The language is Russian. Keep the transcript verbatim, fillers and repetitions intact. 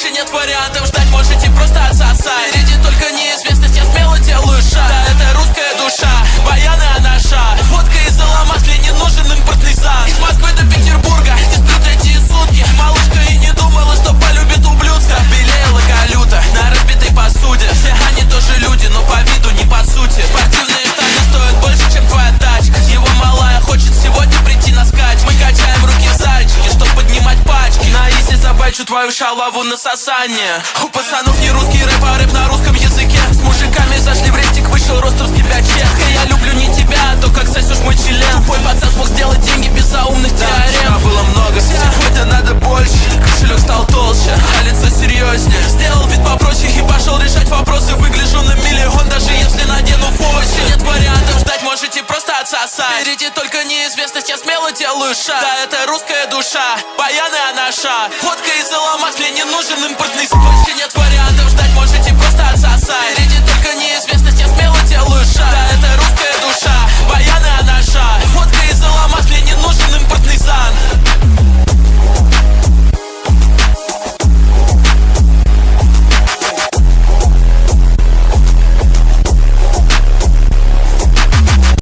больше нет вариантов ждать, можете просто отсосать. Впереди только неизвестность, я смело делаю шаг. Да, это русская душа, баяны анаша. Водка из Иломасли, не нужен импортный зан. Из Москвы до Петербурга, не сплю третьи сутки. Малышка и не думала, что полюбит ублюдка. Белела галюта на разбитой посуде. Все они тоже люди, но по виду не по сути. Спортивные штаны стоят больше, чем твоя тачка. Его малая хочет сегодня прийти на скач. Мы качаем руки в зайчики, чтоб поднимать пачки. На изи забачу твою шалаву на сосание. У пацанов не русский рэп, а рэп на русском языке. С мужиками зашли в рейтинг, вышел рост русский бячек. Я люблю не тебя, а то как сосешь мой член. Тупой пацан смог сделать деньги без заумных теорем. Да, было много, сегодня надо больше. Кошелек стал толще, а лицо серьезнее. Сделал вид попроще и пошел решать вопросы. Выгляжу на миллион, даже если надену фоси. Нет вариантов ждать, можете просто отсосать. Впереди только неизвестность, я смело делаю шаг. Да, это русская душа, баяны анаша. Водка из Иломасли, не нужен импортный скотч.